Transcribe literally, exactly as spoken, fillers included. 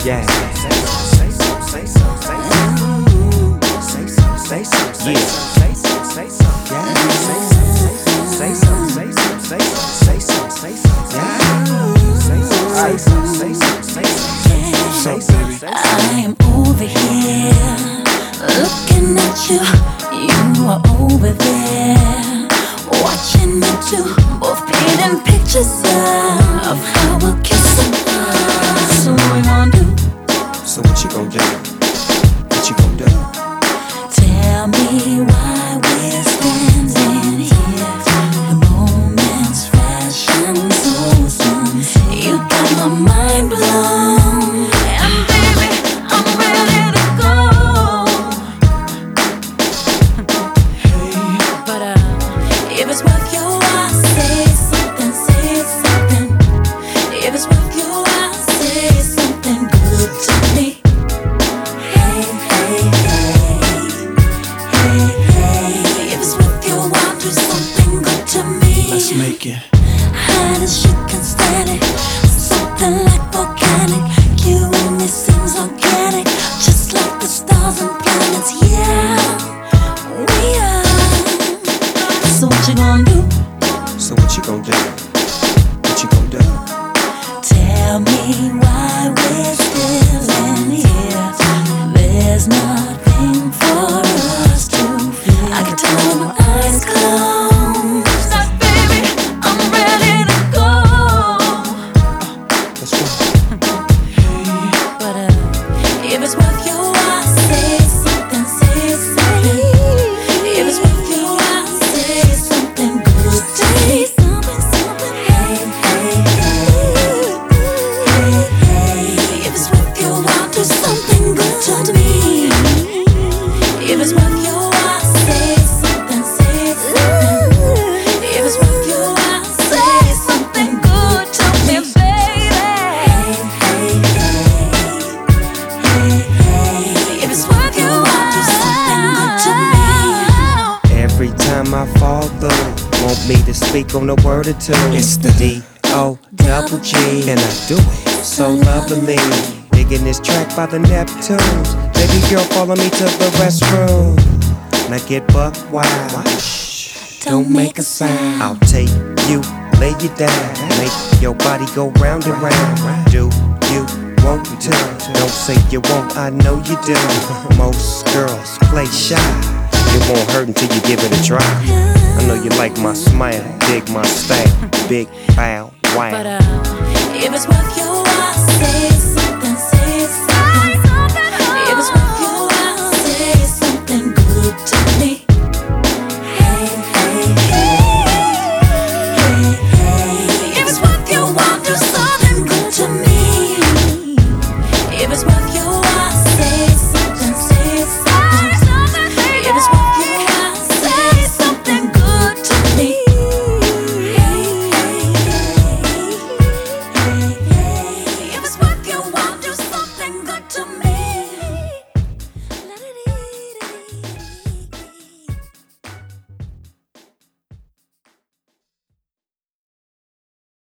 Yeah. Say something, say something, say something, say something, say something, say something, say something, yeah. Say something, say something, say something, say something, say something, yeah. Say something, say something, say something, say something. I am over here looking at you. You are over there watching me too. Both painting pictures of how we'll kiss and hug. So what we gonna do? So what you gon' do? What you gon' do? Tell me why we're standing here. The moment's flashing so soon. You got my mind blown, and baby, I'm ready to go. But uh, if it's worth your while, say something, say something. If it's worth your while, say something good to me. Hey, hey, hey, hey, hey. If it's worth your while, do something good to me. Let's make it. Hot as you can stand it, something like volcanic. You and me seems organic, just like the stars and planets. Yeah, we are. So what you gonna do? So what you gon' do? What you gon' do? Tell me why we're still in here. There's nothing for us to fear. I can tell with my eyes closed. Now, baby, I'm ready to go. Let's go. But uh, if it's worth your while, say something, say something. If it's worth your while, say something good to me. Something, something. Hey, hey, hey, hey, hey. If it's worth your while, do something good to me. If it's worth your while, say something, say something. If it's worth your while, say something good to me, baby. Hey, hey, hey, hey, if it's worth your while, do something good to me. Every time I fall through, want me to speak on a word or two. It's the D O double G, and I do it so lovely. Digging this track by the Neptunes. Baby girl, follow me to the restroom. Now get buck wild. Shh, don't make a sound. I'll take you, lay you down, make your body go round and round. Do you want to? Don't say you won't, I know you do. Most girls play shy. It won't hurt until you give it a try. I know you like my smile, dig my style, big bow, wow. But uh, if it's worth your while, say something.